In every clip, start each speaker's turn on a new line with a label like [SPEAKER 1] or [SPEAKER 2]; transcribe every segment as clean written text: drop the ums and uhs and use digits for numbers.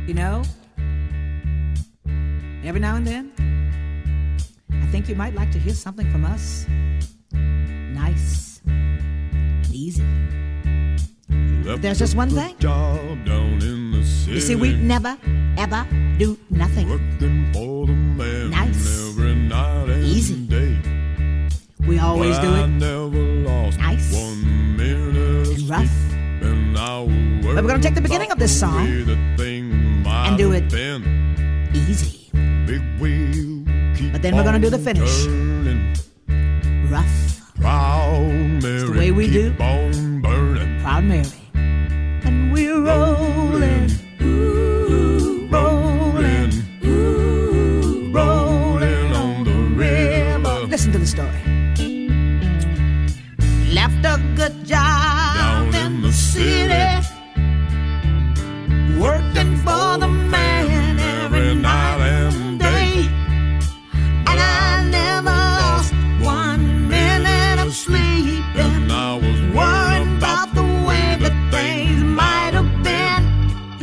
[SPEAKER 1] You know, every now and then, I think you might like to hear something from us. Nice and easy. But there's just one thing. You see, we never, ever do nothing nice, easy. We always do it nice and rough. But we're going to take the beginning of this song and do it easy. But then we're going to do the finish rough. It's the way we do Proud Mary. And we're rolling, ooh, rolling, ooh, rolling on the river. Listen to the story. Left a good job in the city, working for the man every night and day. And I never lost 1 minute of sleep. And I was worried about the way that things might have been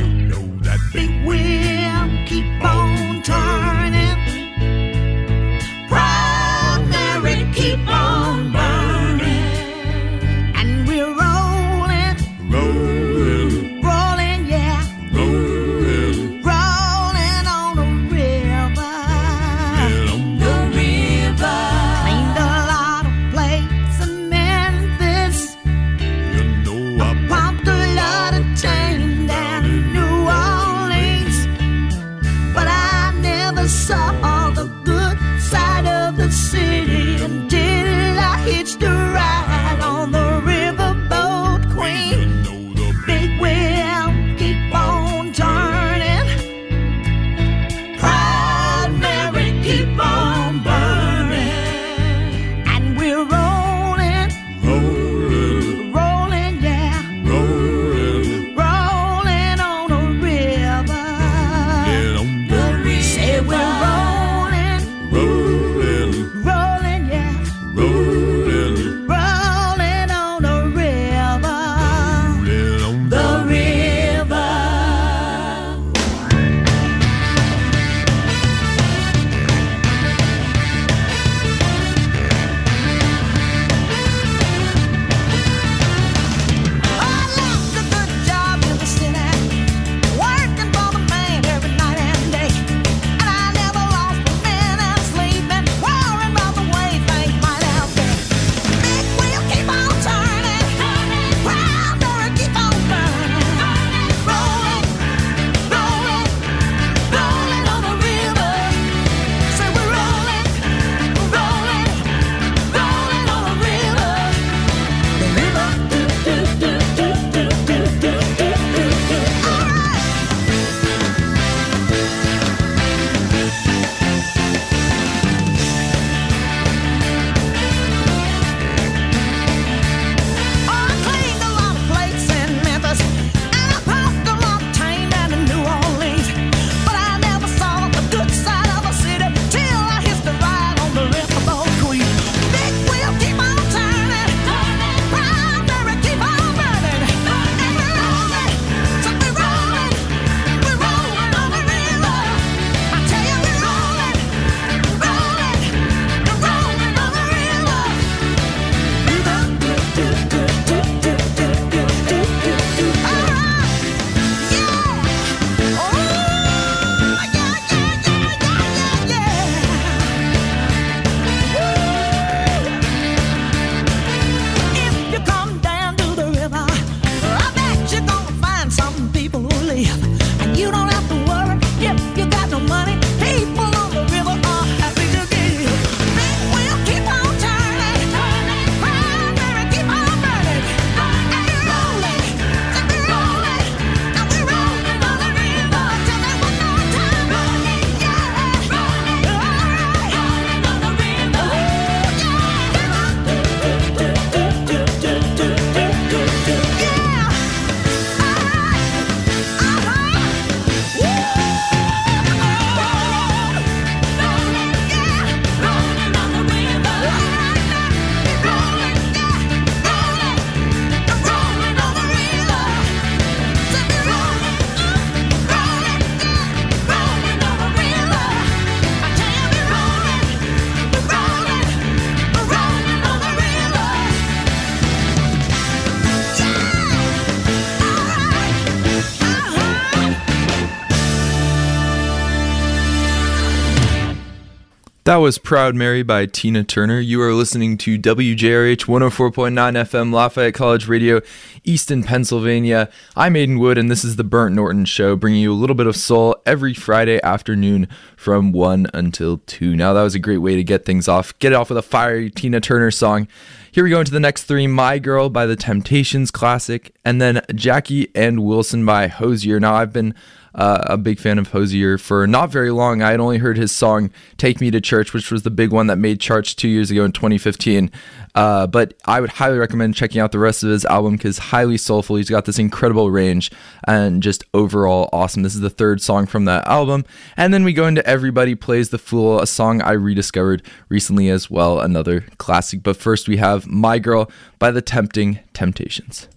[SPEAKER 2] That was Proud Mary by Tina Turner. You are listening to WJRH 104.9 FM Lafayette College Radio, Easton, Pennsylvania. I'm Aiden Wood, and this is the Burnt Norton Show, bringing you a little bit of soul every Friday afternoon from 1 until 2. Now, that was a great way to get things off. Get it off with a fiery Tina Turner song. Here we go into the next three: My Girl by the Temptations, classic, and then Jackie and Wilson by Hozier. Now, I've been a big fan of Hozier for not very long. I had only heard his song Take Me to Church, which was the big one that made charts 2 years ago in 2015. But I would highly recommend checking out the rest of his album because highly soulful. He's got this incredible range and just overall awesome. This is the third song from that album. And then we go into Everybody Plays the Fool, a song I rediscovered recently as well, another classic. But first we have My Girl by the Tempting Temptations.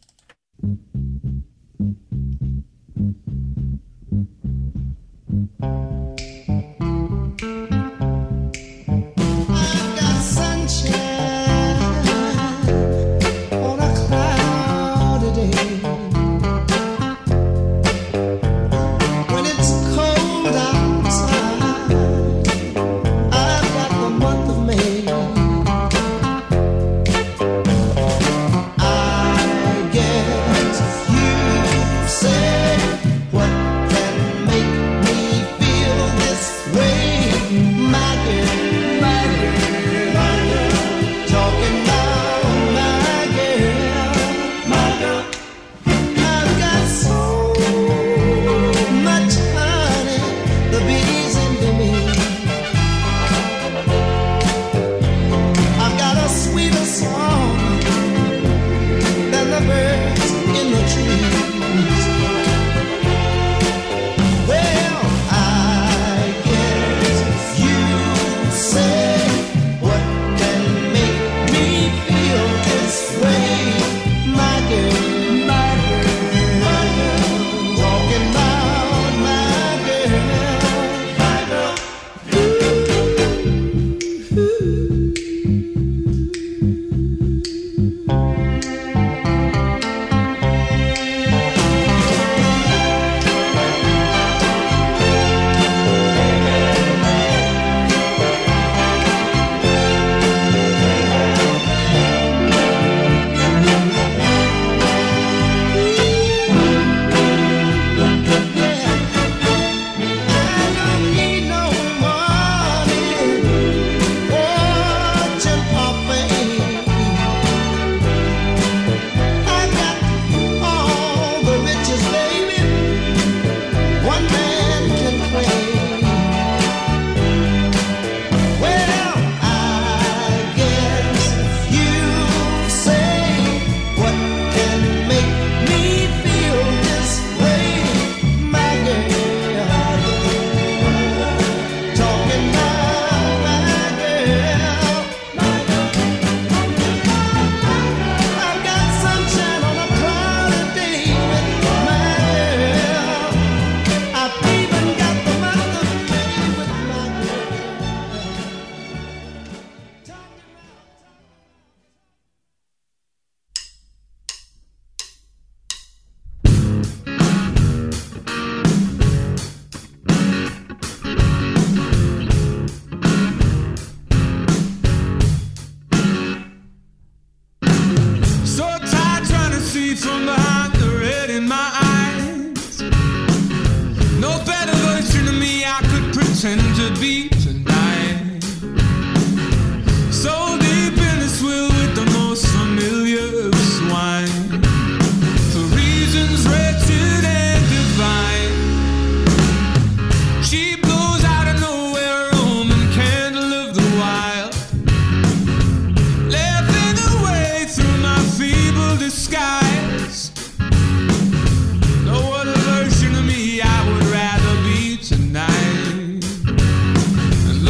[SPEAKER 3] No other version of me I would rather be tonight.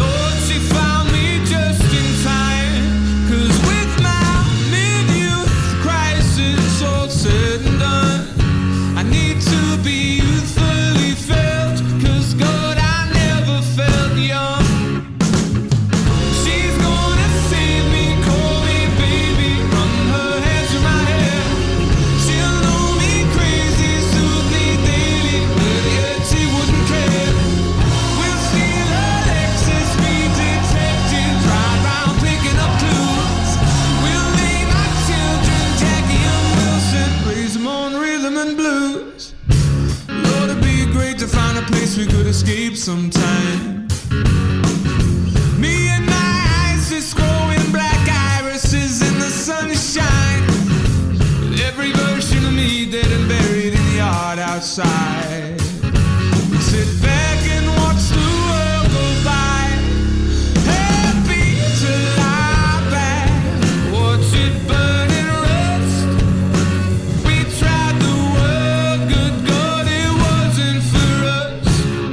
[SPEAKER 3] outside. Sit back and watch the world go by. Happy to lie back, watch it burn and rust. We tried the world, good God, it wasn't for us.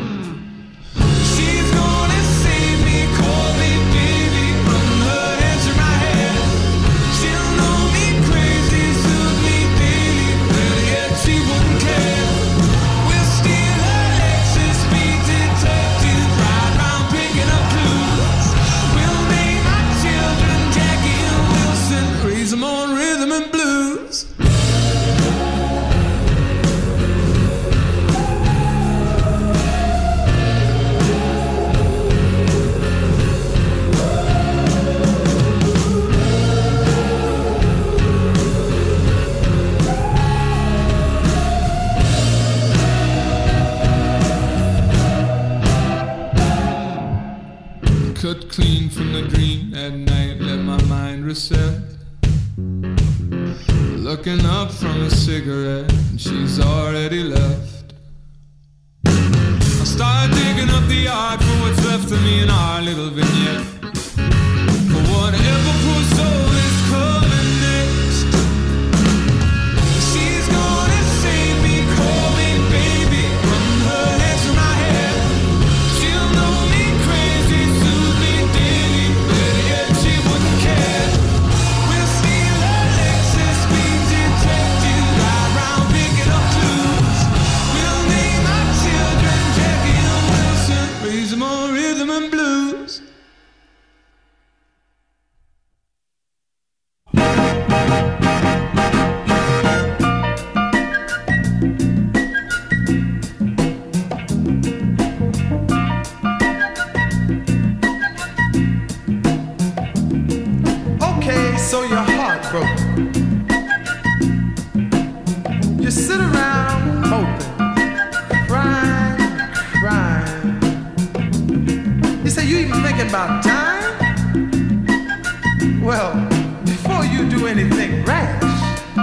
[SPEAKER 3] She's gonna save me, call me baby, run her hands through my hair. She'll know me crazy, soothe me daily, but yet she wouldn't care. We'll steal her Lexus, speed detective, ride round picking up clues. We'll name our children Jackie and Wilson, raise them on rhythm and blues. Cut clean from the green at night, let my mind reset. Looking up from a cigarette, and she's already left. I start digging up the art for what's left of me in our little vignette. For whatever poor soul is coming next. She's gonna save me, call me baby, run her hands through my hair. She'll know me crazy, soothe me daily, but yet she wouldn't care. We'll steal her Lexus, speed detective, ride round picking up clues. We'll name our children Jackie and Wilson, raise them on rhythm and blues.
[SPEAKER 4] Okay, so your heart broke. You sit around moping, crying. You say you even thinking about dying? Well, before you do anything rash,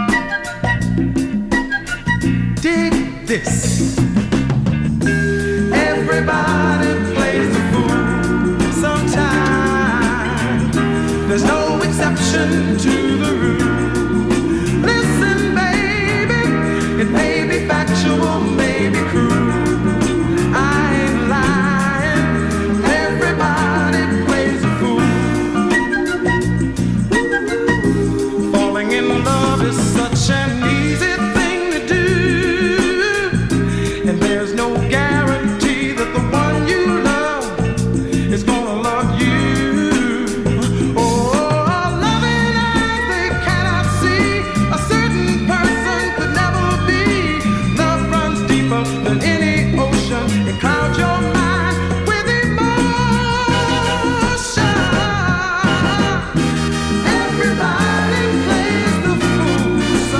[SPEAKER 4] dig this. Everybody plays the fool sometimes. There's no exception to the rule. Listen, baby, it may be factual, may be cruel. I ain't lying. Everybody plays a fool. Falling in love is such an easy thing to do, and there's no guarantee that the one you love is gonna love you. Than any ocean, it clouds your mind with emotion. Everybody plays the fool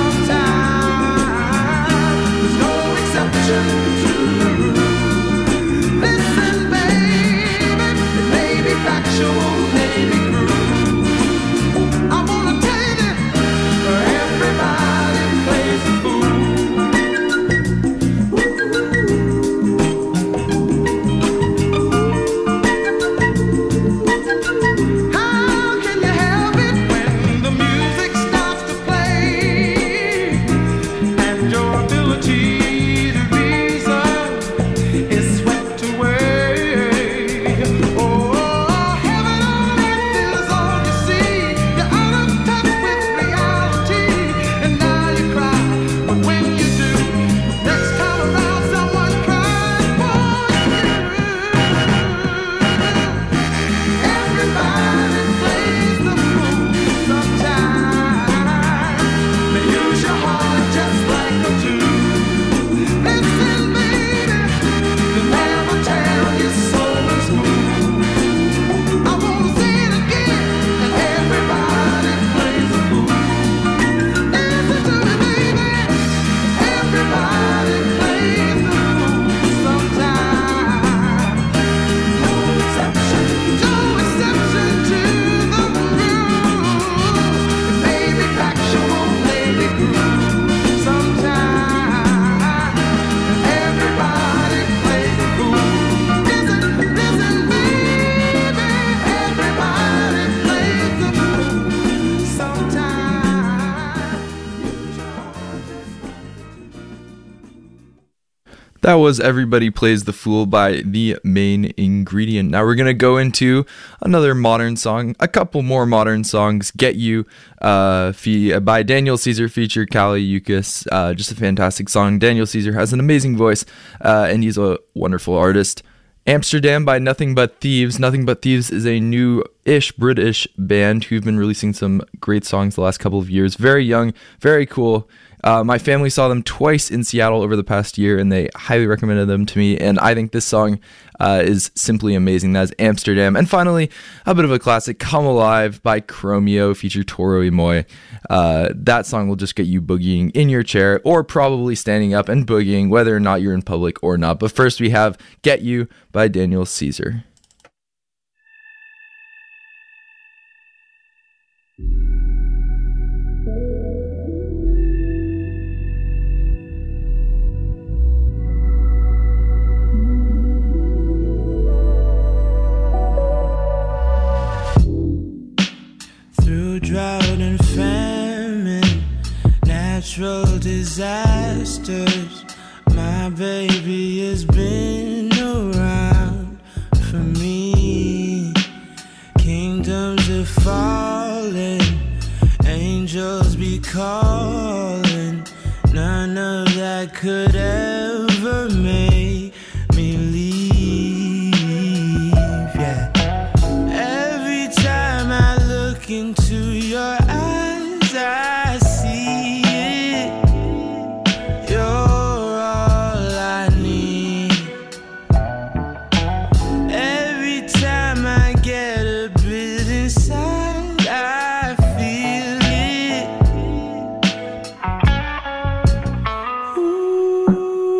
[SPEAKER 4] sometimes. There's no exception to the rule. Listen, baby, it may be factual, may be cruel. I wanna tell you that everybody plays the fool. Heaven
[SPEAKER 2] That was Everybody Plays the Fool by The Main Ingredient. Now we're going to go into another modern song, a couple more modern songs. Get You by Daniel Caesar featured Kali Uchis. Just a fantastic song. Daniel Caesar has an amazing voice and he's a wonderful artist. Amsterdam by Nothing But Thieves. Nothing But Thieves is a new-ish British band who've been releasing some great songs the last couple of years. Very young, very cool. My family saw them twice in Seattle over the past year, and they highly recommended them to me, and I think this song is simply amazing. That is Amsterdam. And finally, a bit of a classic, Come Alive by Chromeo, featured Toro y Moi. That song will just get you boogieing in your chair, or probably standing up and boogieing, whether or not you're in public or not. But first we have Get You by Daniel Caesar.
[SPEAKER 3] Drought and famine, natural disasters. My baby has been around for me. Kingdoms are falling, angels be calling. None of that could ever make me leave. Yeah. Every time I look into your eyes, I see it. You're all I need. Every time I get a bit inside, I feel it. Ooh.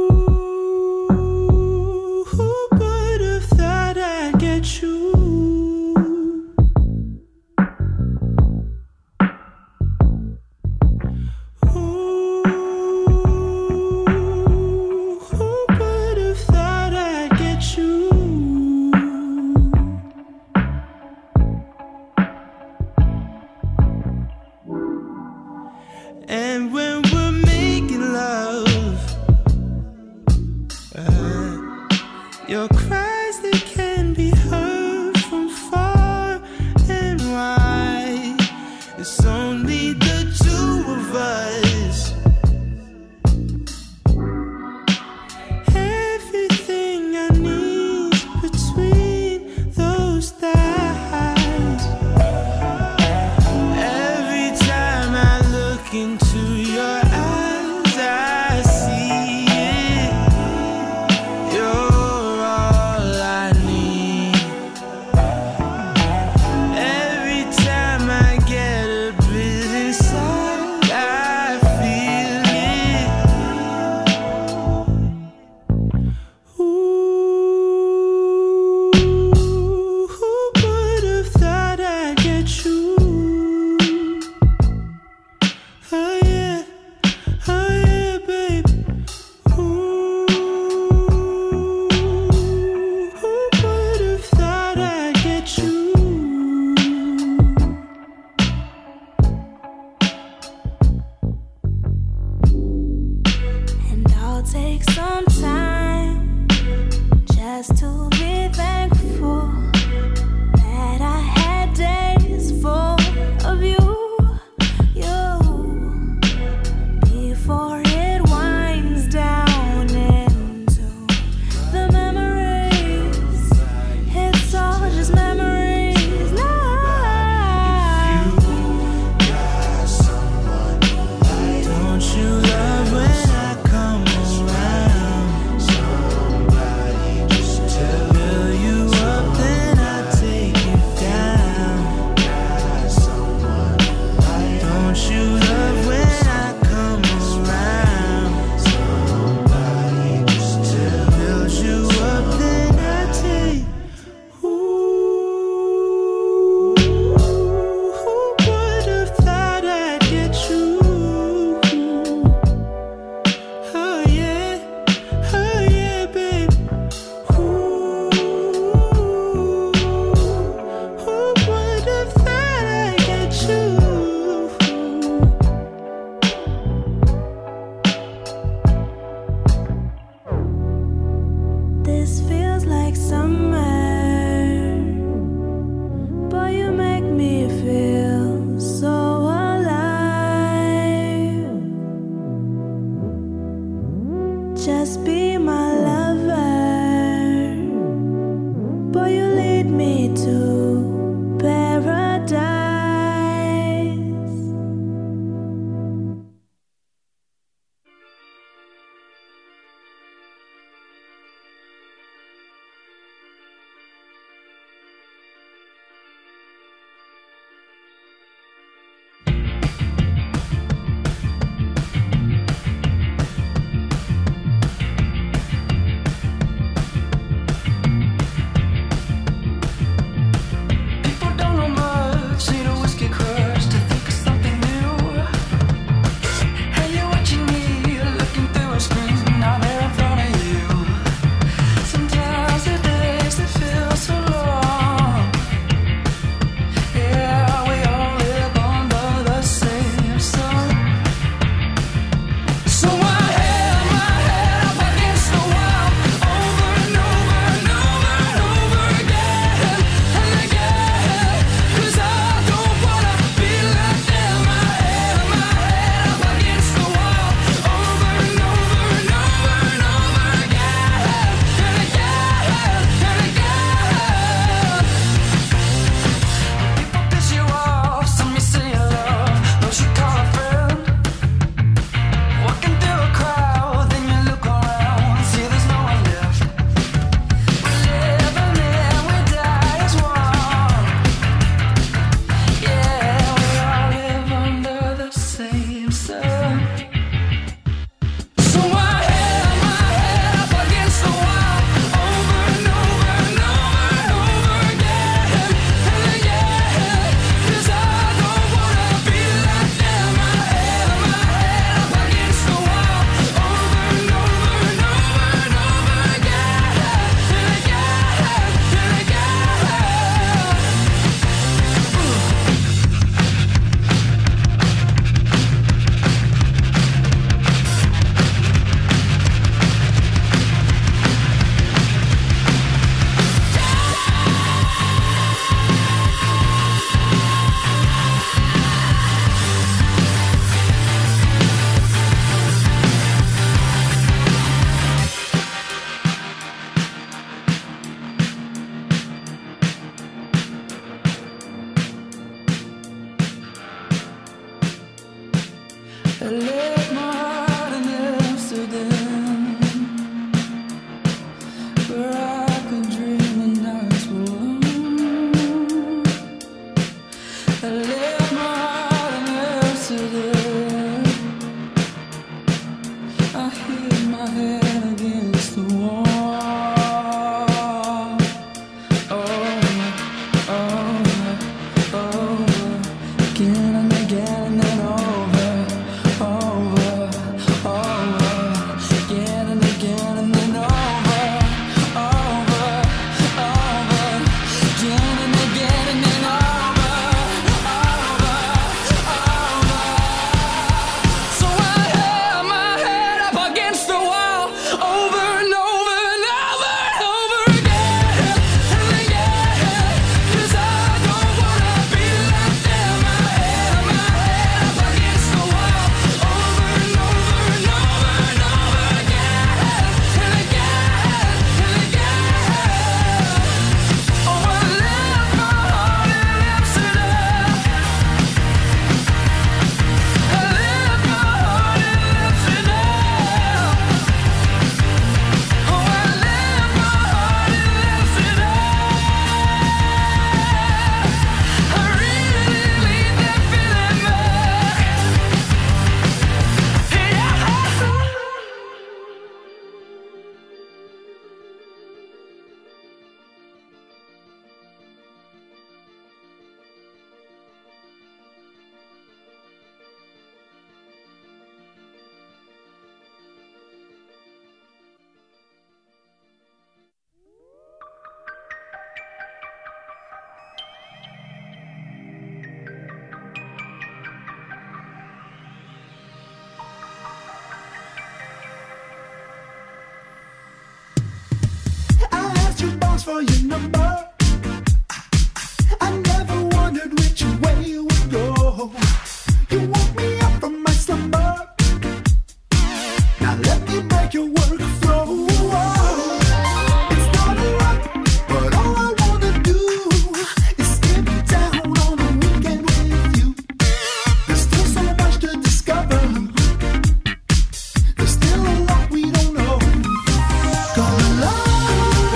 [SPEAKER 4] ask for your number. I never wondered which way you would go. You woke me up from my slumber. Now let me make your work flow. It's not a lot, but all I wanna do is skip down on a weekend with you. There's still so much to discover. There's still a lot we don't know. Come alive,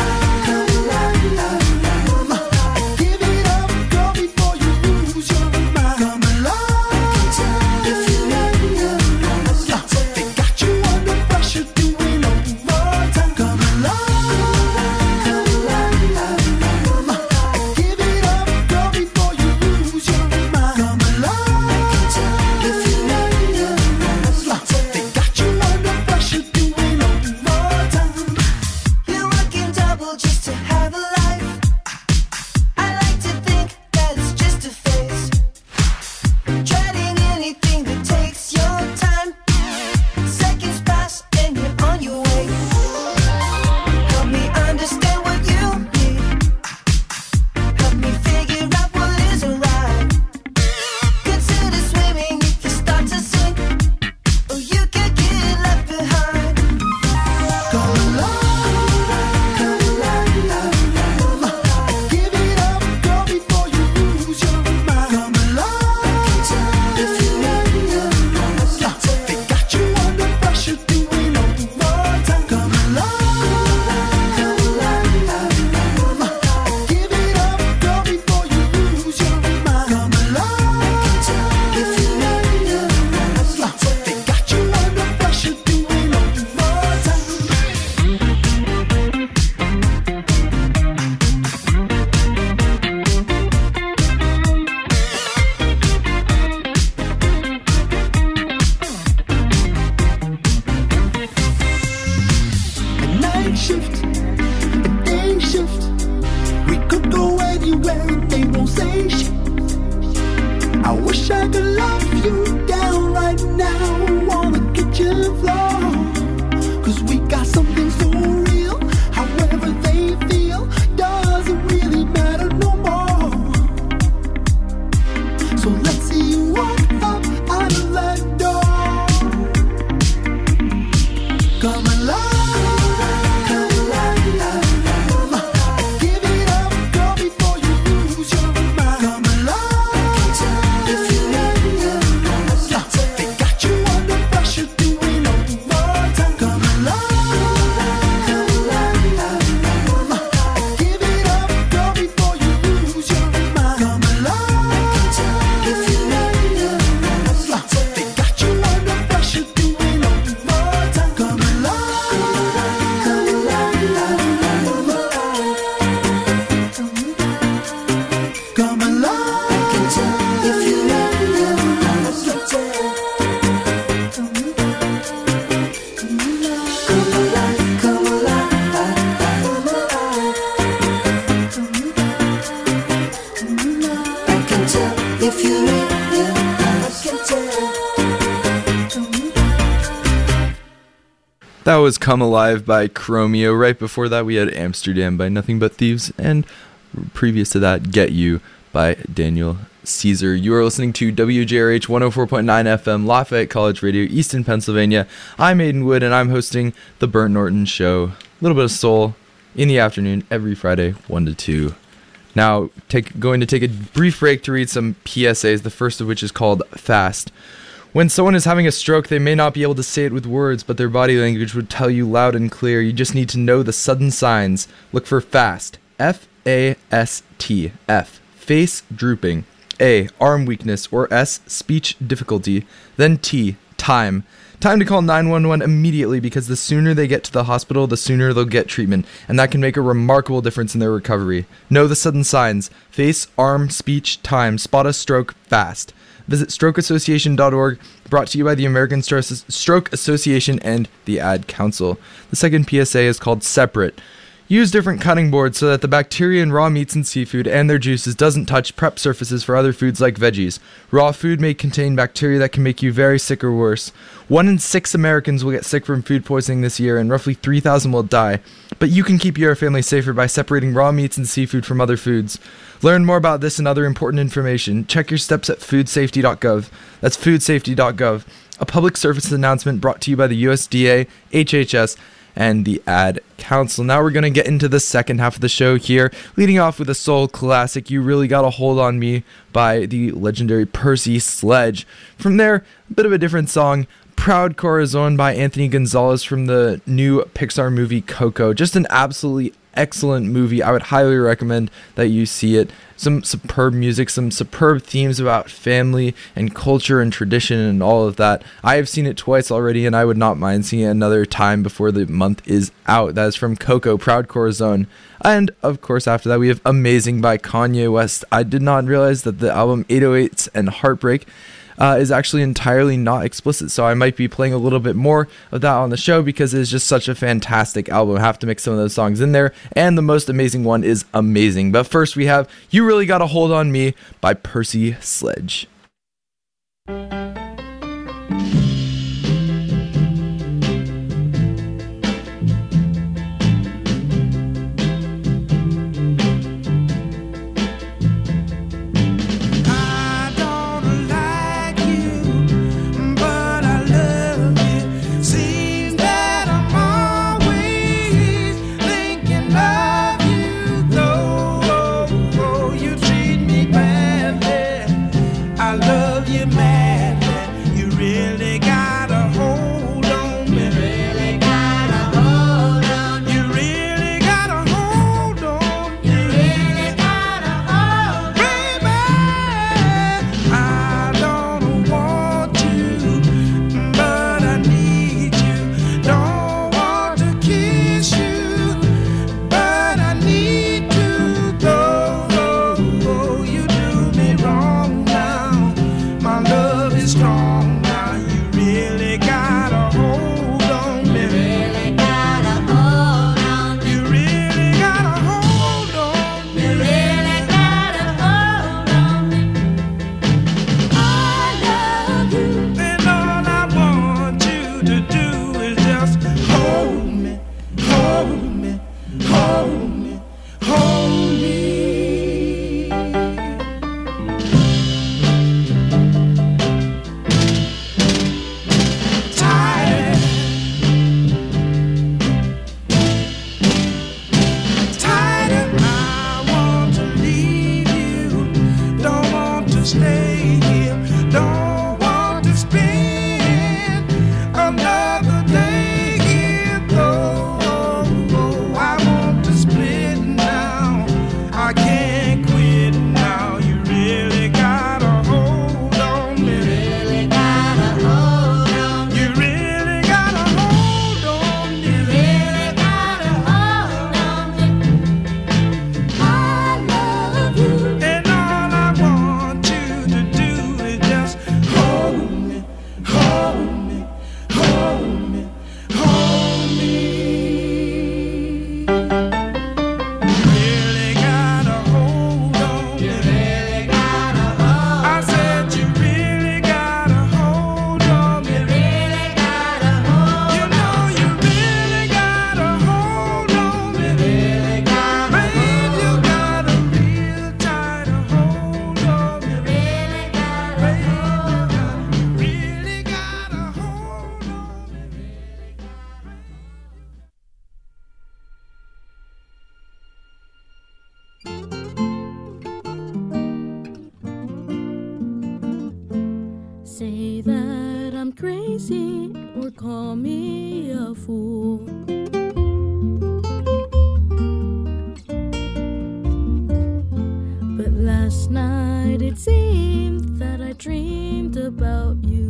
[SPEAKER 4] give it up, girl, before you lose your mind. Come alive, if you they got you under pressure doing overtime. Come alive, give it up, girl, before you lose your mind. Come alive, if you they got you under pressure doing overtime.
[SPEAKER 5] You're working double just to have a life. I like to think that it's just a phase. Dreading anything that takes your time. Seconds pass and you're on your way. Help me understand what you need. Help me figure out what isn't right. Consider swimming if you start to sink, or you could get left behind.
[SPEAKER 4] Come alive, give it up, girl, before you lose your mind. Come alive, if you they got you under pressure doing overtime. Come alive, give it up, girl, before you lose your mind. Come alive, if you they got you under pressure doing overtime. A night shift, a day shift. We could go anywhere and they won't say shit. I wish I could love you down right now on the kitchen floor. 'Cause we got something so real. However they feel doesn't really matter no more. So let's see you walk up out of that door. Come alive, give it up, girl, before you lose your mind. Come alive, if you they got you under pressure doing overtime. Come alive, give it up, girl, before you lose your mind. Come alive, if you they got you under pressure doing overtime. Come Come alive, I can tell if you come alive, come alive, I can tell if you
[SPEAKER 2] That was Come Alive by Chromeo. Right before that, we had Amsterdam by Nothing But Thieves. And previous to that, Get You by Daniel Caesar. You are listening to WJRH 104.9 FM, Lafayette College Radio, Easton, Pennsylvania. I'm Aiden Wood, and I'm hosting The Burnt Norton Show. A little bit of soul in the afternoon every Friday, 1 to 2. Now, going to take a brief break to read some PSAs, the first of which is called Fast. When someone is having a stroke, they may not be able to say it with words, but their body language would tell you loud and clear. You just need to know the sudden signs. Look for FAST. F-A-S-T. F. Face drooping. A. Arm weakness. Or S. Speech difficulty. Then T. Time. Time to call 911 immediately, because the sooner they get to the hospital, the sooner they'll get treatment, and that can make a remarkable difference in their recovery. Know the sudden signs. Face, arm, speech, time. Spot a stroke fast. Visit strokeassociation.org, brought to you by the American Stroke Association and the Ad Council. The second PSA is called Separate. Use different cutting boards so that the bacteria in raw meats and seafood and their juices doesn't touch prep surfaces for other foods like veggies. Raw food may contain bacteria that can make you very sick or worse. 1 in 6 Americans will get sick from food poisoning this year, and roughly 3,000 will die. But you can keep your family safer by separating raw meats and seafood from other foods. Learn more about this and other important information. Check your steps at foodsafety.gov. That's foodsafety.gov. A public service announcement brought to you by the USDA, HHS, and the Ad Council. Now we're going to get into the second half of the show here, leading off with a soul classic, You Really Got a Hold on Me by the legendary Percy Sledge. From there, a bit of a different song, Proud Corazon by Anthony Gonzalez from the new Pixar movie Coco. Just an absolutely excellent movie. I would highly recommend that you see it. Some superb music, some superb themes about family and culture and tradition and all of that. I have seen it twice already, and I would not mind seeing it another time before the month is out. That is from Coco, Proud Corazon. And, of course, after that, we have Amazing by Kanye West. I did not realize that the album 808s and Heartbreak is actually entirely not explicit, so I might be playing a little bit more of that on the show because it's just such a fantastic album. I have to mix some of those songs in there, and the most amazing one is Amazing. But first we have You Really Got a Hold on Me by Percy Sledge.
[SPEAKER 4] I don't like you, but I love you. Seems that I'm always thinking of you, though you treat me badly. I love you madly. You really got a hold on me. Really got a hold on me. You really got a hold on me. You really got a hold on me. Baby, I don't want you, but I need you. Don't want to kiss you, but I need to go. You do me wrong now. My love is strong now. You really got a hold on me. Really got a hold on me. You really got a hold on me. You really got a hold on me. I love you, and all I want you to do is just hold me, hold me, hold me, hold me. Tired, tired. I want to leave you. Don't want to stay here. Don't want to spend another day here. Though I want to split now. I can't quit now. You really got a hold on me. Really got a hold on me. You really got a hold on me. You really got a hold on me. I love you, and all I want you to do is just hold me, hold me, hold me, hold me. Really got a hold on me. You really got a hold. I said you really got a hold on me. You really got a hold. You know you really got a hold on me. Really got a hold. Babe, you got a real tight hold on me. Really got a hold. Really got a hold on me.
[SPEAKER 6] Say that I'm crazy or call me a fool. But last night it seemed that I dreamed about you.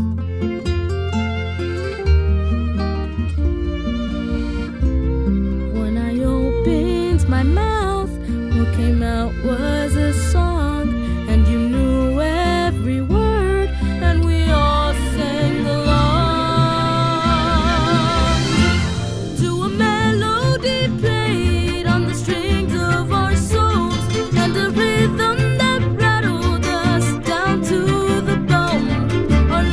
[SPEAKER 6] When I opened my mouth, what came out was a song, and you knew every word, and we all sang along to a melody played on the strings of our souls, and a rhythm that rattled us down to the bone. Our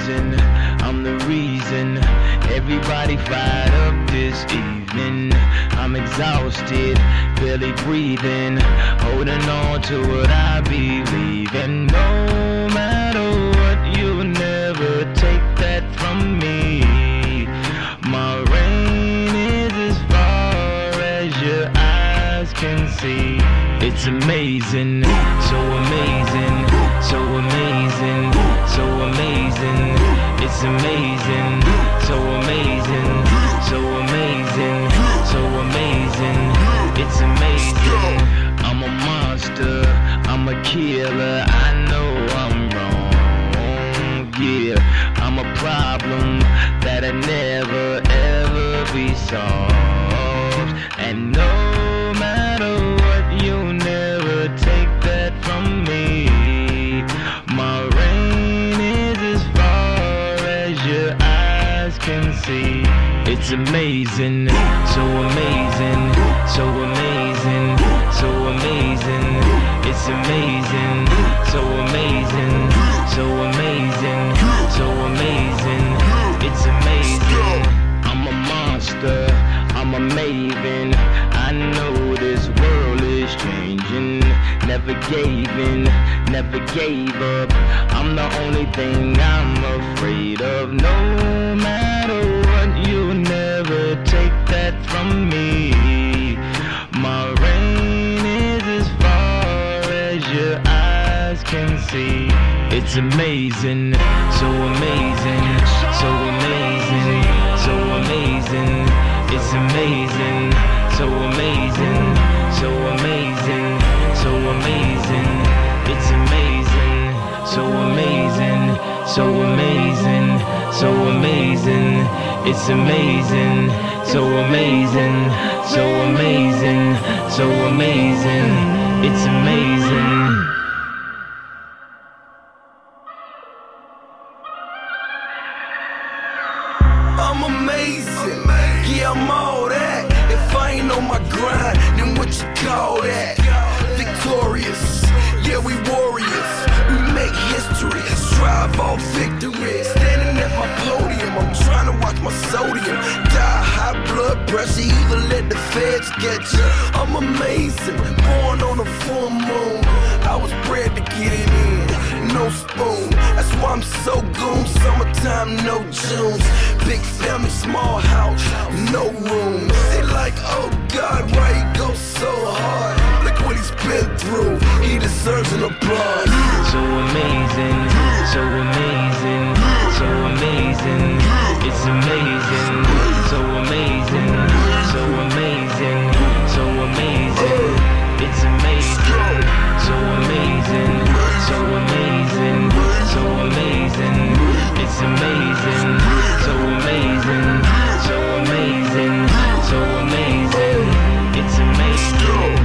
[SPEAKER 7] amazing. I'm the reason everybody fired up this evening. I'm exhausted, barely breathing, holding on to what I believe in. No matter what, you'll never take that from me. My reign is as far as your eyes can see. It's amazing, so amazing, so amazing, so amazing. It's amazing, so amazing, so amazing, so amazing. It's amazing. I'm a monster, I'm a killer. I know I'm wrong, yeah. I'm a problem that'll never ever be solved. And no matter what, you'll never take that from me. My reign is as far as your eyes can see. It's amazing, so amazing, so amazing, so amazing. It's amazing, so amazing, so amazing, so amazing. It's amazing. I'm a monster, I'm a maven. I know this world is changing. Never gave in, never gave up. I'm the only thing I'm afraid of. No matter what, you'll never take that from me. My reign is as far as your eyes can see. It's amazing, so amazing, so amazing, so amazing. It's amazing, so amazing, so amazing, so amazing. It's amazing, so amazing, so amazing, so amazing. It's amazing, so amazing, so amazing, so amazing. It's amazing.
[SPEAKER 8] I'm amazing, yeah, I'm all that. If I ain't on my grind, then what you call that? Victorious, yeah, we warriors. We make history, strive all victory. Standing at my podium, I'm trying to watch my sodium. Die high blood pressure, either let the feds get you. I'm amazing, born on a full moon. I was bred to get it in, no spoon. That's why I'm so goon. Summertime, no Junes. Big family, small house, no room. They like, oh God, why he go so hard? Look what he's been through. He deserves an applause.
[SPEAKER 7] So amazing, so amazing, so amazing. It's amazing, so amazing, so amazing, so amazing. It's amazing, so amazing, so amazing, so amazing. It's amazing, so amazing, so amazing, so amazing. It's amazing.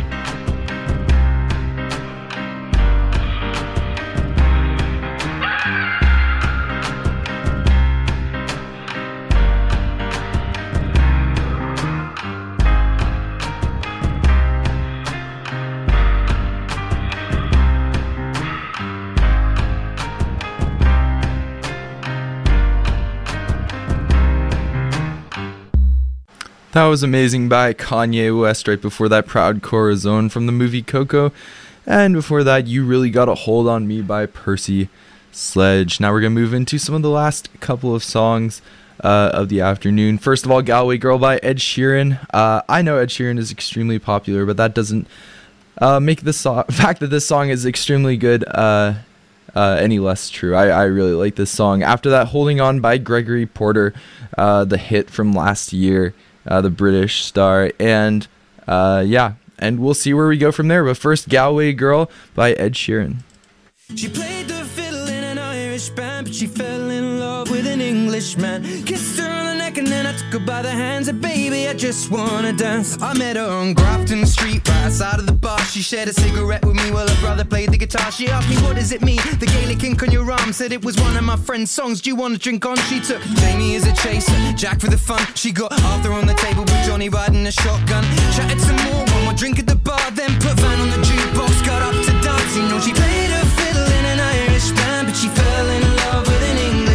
[SPEAKER 2] That was Amazing by Kanye West. Right before that, Proud Corazon from the movie Coco. And before that, You Really Got a Hold on Me by Percy Sledge. Now we're going to move into some of the last couple of songs of the afternoon. First of all, Galway Girl by Ed Sheeran. I know Ed Sheeran is extremely popular, but that doesn't make the fact that this song is extremely good any less true. I really like this song. After that, Holding On by Gregory Porter, the hit from last year. The British star, and and we'll see where we go from there. But first, Galway Girl by Ed Sheeran.
[SPEAKER 3] She played the fiddle in an Irish band, but she fell in love with an Englishman. Kissed her on the neck and then I took her by the hands. And baby, I just wanna dance. I met her on Grafton Street, right outside of the bar. She shared a cigarette with me while her brother played the guitar. She asked me, what does it mean? The Gaelic ink on your arm. Said it was one of my friend's songs. Do you want to drink on? She took Jamie as a chaser, Jack for the fun. She got Arthur on the table with Johnny riding a shotgun. Chatted some more, one more drink at the bar, then put Van on the jukebox, got up to dance. You know, she played her fiddle in an Irish band, but she fell in love with an Englishman.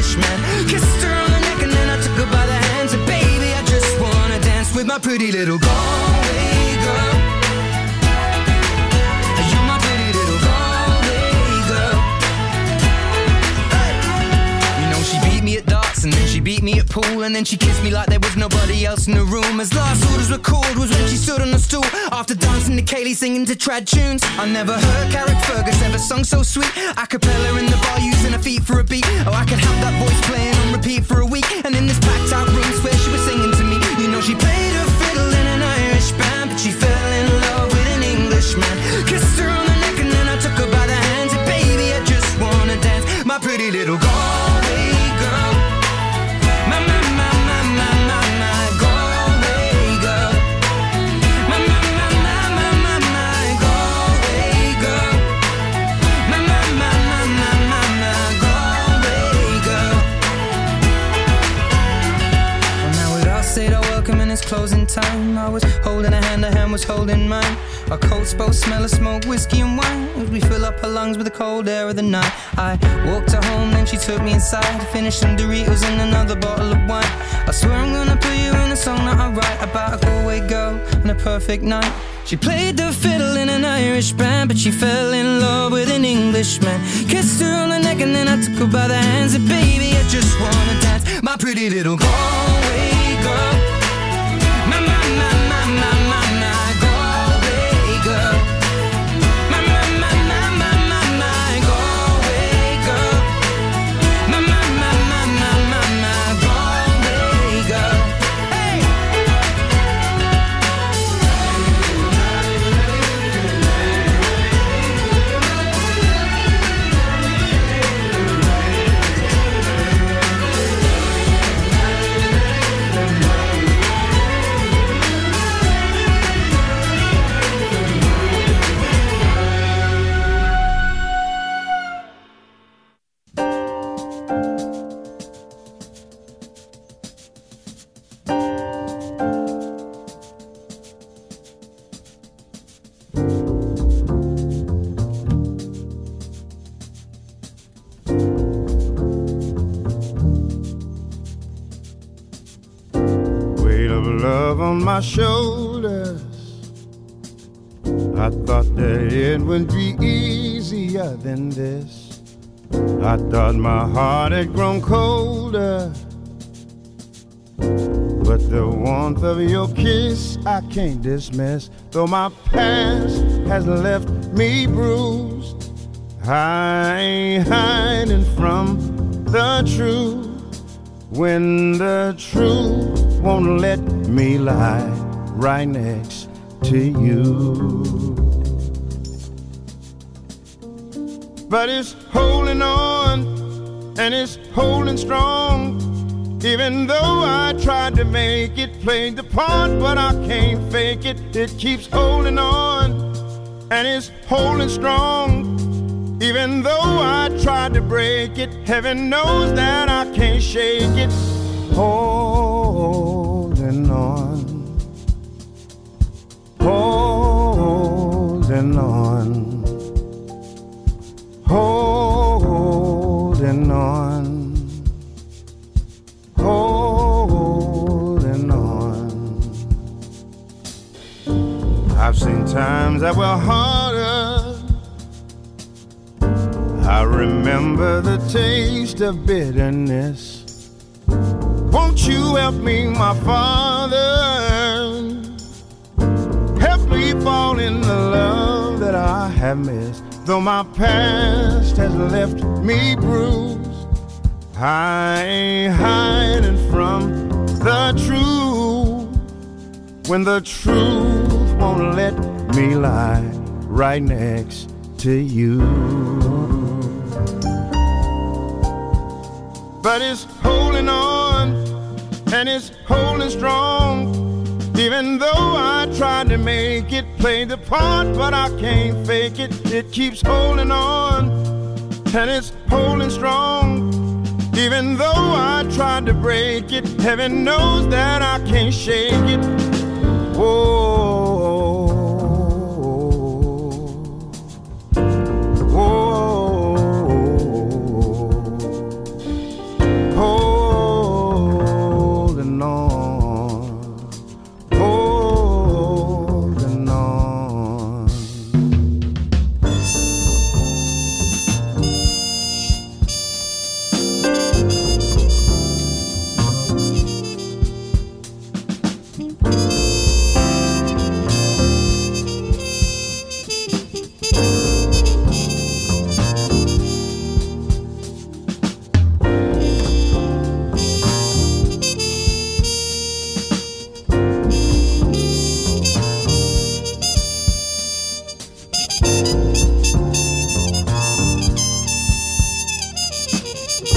[SPEAKER 9] pretty little Galway girl. You're my pretty little Galway girl. You know she beat me at darts and then she beat me at pool, and then she kissed me like there was nobody else in the room. As last orders were called was when she stood on the stool after dancing to Kaylee, singing to trad tunes. I never heard Carrick Fergus ever sung so sweet. A cappella in the bar using her feet for a beat. Oh, I could have that voice playing on repeat for a week. And in this packed out room swear she was singing to me. You know she played her fiddle in an Irish band, but she fell in love with an Englishman. Kissed her on the neck and then I took her by the hands. And baby, I just wanna dance, my pretty little Galway girl. My Galway girl. My Galway girl. My Galway girl. Well, now we'd all said our welcome and it's closing time. I was holding her hand was holding mine. Our coats both smell of smoke, whiskey and wine, as we fill up her lungs with the cold air of the night. I walked her home, then she took me inside to finish some Doritos and another bottle of wine. I swear I'm gonna put you in a song that I write about a Galway girl and a perfect night. She played the fiddle in an Irish band, but she fell in love with an Englishman. Kissed her on the neck and then I took her by the hands. And baby, I just wanna dance, my pretty little Galway girl. My Galway girl. My Galway girl. My Galway girl. Hey!
[SPEAKER 10] Weight of love on my shoulders. I thought that it would be easier than this. I thought my heart had grown colder, but the warmth of your kiss I can't dismiss. Though my past has left me bruised, I ain't hiding from the truth. When the truth won't let me lie right next to you. But it's holding on and it's holding strong. Even though I tried to make it, played the part, but I can't fake it. It keeps holding on and it's holding strong. Even though I tried to break it, heaven knows that I can't shake it. Holding on, holding on, holding on, holding on. I've seen times that were harder. I remember the taste of bitterness. Won't you help me, my Father? Help me fall in the love that I have missed. Though my past has left me bruised, I ain't hiding from the truth. When the truth won't let me lie right next to you. But it's holding on and it's holding strong. Even though I tried to make it, play the part, but I can't fake it. It keeps holding on and it's holding strong. Even though I tried to break it, heaven knows that I can't shake it. Whoa, whoa, holding on, holding on.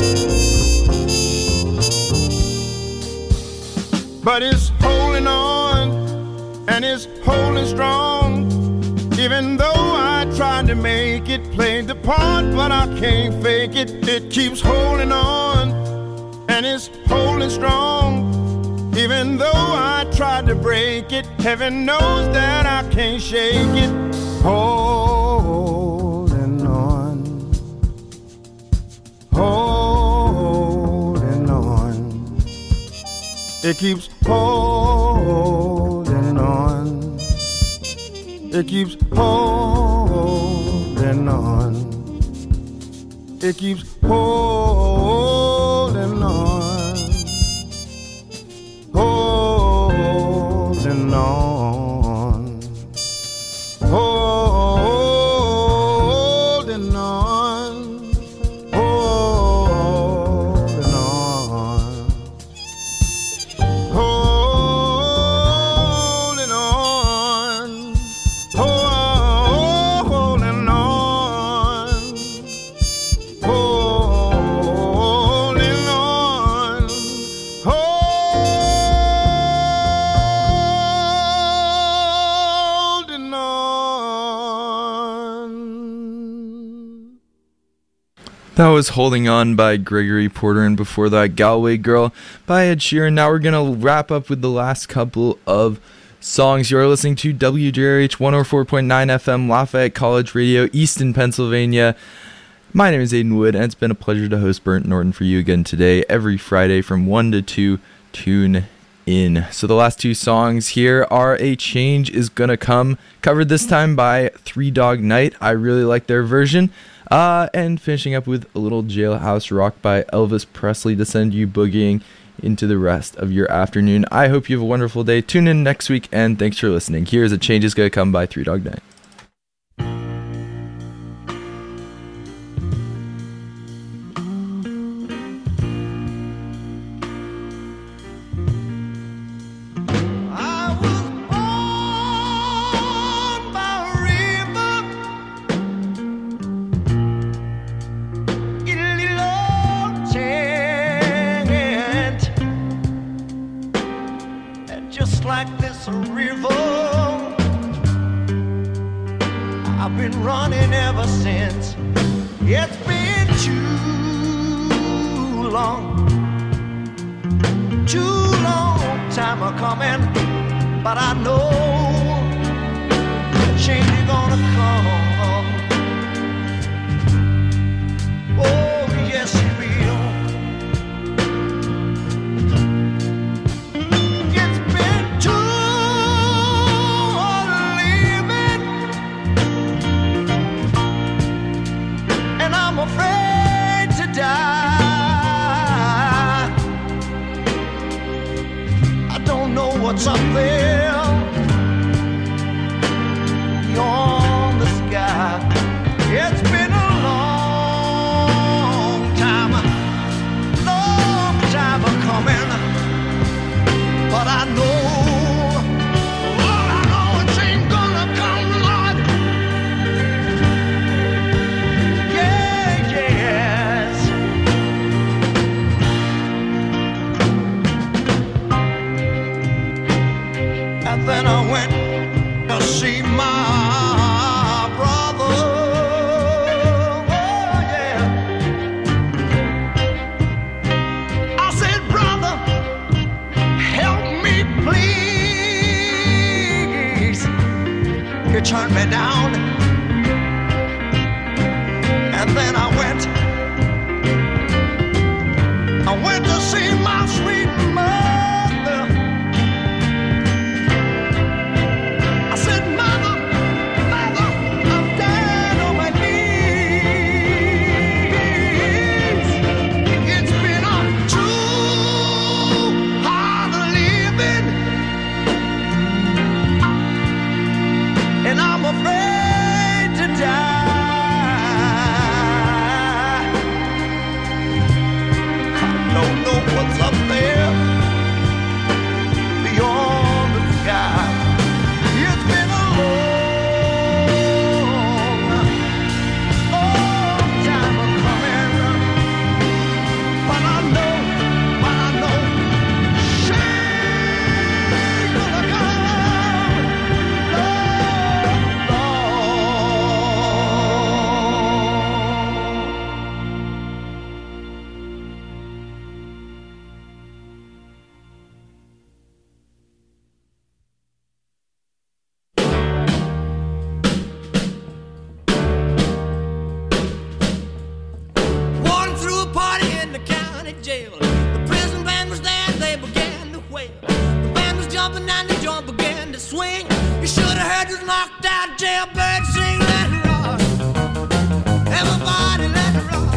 [SPEAKER 10] But it's holding on and it's holding strong. Even though I tried to make it, played the part, but I can't fake it. It keeps holding on and it's holding strong. Even though I tried to break it, heaven knows that I can't shake it. Holding on, holding on. It keeps holding on. It keeps holding on. It keeps holding on. Holding on. Holding on. Holding on. Holding on. Holding on. Holding on. Holding on.
[SPEAKER 2] That was Holding On by Gregory Porter, and before that, Galway Girl by Ed Sheeran. Now we're going to wrap up with the last couple of songs. You are listening to WJRH 104.9 FM, Lafayette College Radio, Easton, Pennsylvania. My name is Aiden Wood, and it's been a pleasure to host Burnt Norton for you again today, every Friday from 1 to 2. Tune in. So the last two songs here are A Change Is Gonna Come, covered this time by Three Dog Night. I really like their version. And finishing up with a little Jailhouse Rock by Elvis Presley to send you boogieing into the rest of your afternoon. I hope you have a wonderful day. Tune in next week, and thanks for listening. Here's A Change Is Gonna Come by Three Dog Night.
[SPEAKER 3] I was born by a river, in a little old tent, and just like this river, I've been running ever since. It's been too long time a coming, but I know a change is gonna come. Oh, yes, it will. It's been too living, and I'm afraid to die. What's up there beyond the sky? It's been a long time coming, but I know, Lord, I know it ain't gonna come, Lord. Yeah, yes.
[SPEAKER 11] jail. The prison band was there, they began to wail. The band was jumping and the joint began to swing. You should have heard this knocked out jailbird sing. Let it rock, everybody let it rock.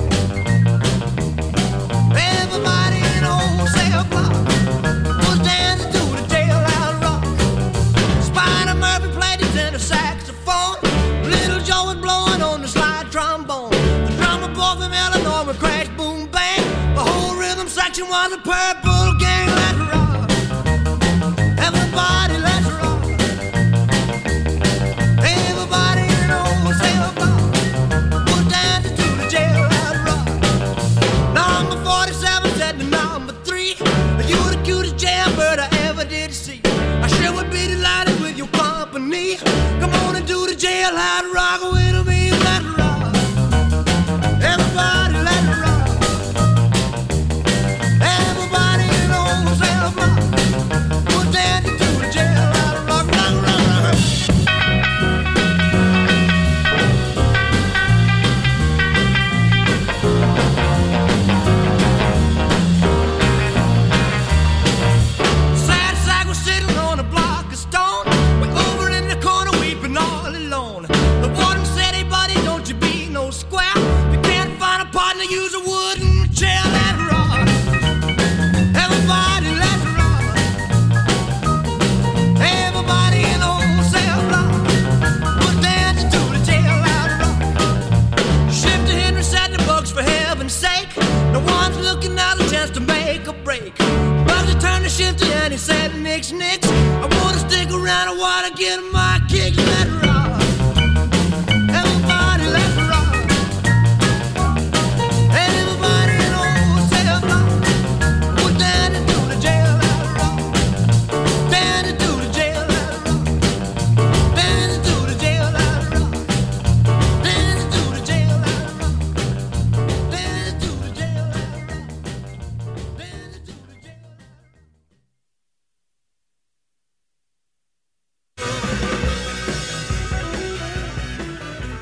[SPEAKER 11] Everybody in the whole cell block was dancing to the jailhouse rock. Spider Murphy played his tenor saxophone. Little Joe was blowing on the slide trombone. The drummer boy from Illinois would crash, boom, bang. The whole rhythm section was a Purple Gang. Let's rock, everybody, let's rock. Everybody in the whole cell block was dancing to the jailhouse rock. Number 47 said to number 3, you're the cutest jailbird I ever did see. I sure would be delighted with your company. Come on and do the jailhouse rock with me. Let's rock, everybody, let's rock. Everybody in the whole cell block was dancing to the jailhouse rock, rock, rock, rock. Sad sack was sitting on a block of stone. We're over in the corner weeping all alone. The warden said, hey buddy, don't you be no square. If you can't find a partner, use a wooden chair. Let's rock, everybody, let's rock. Everybody in the whole cell block was dancing to the jailhouse rock. Shifter Henry said the Bugs, for heaven's sake, no one's looking out a chance to make a break. Bugsy turned to Shifter and he said,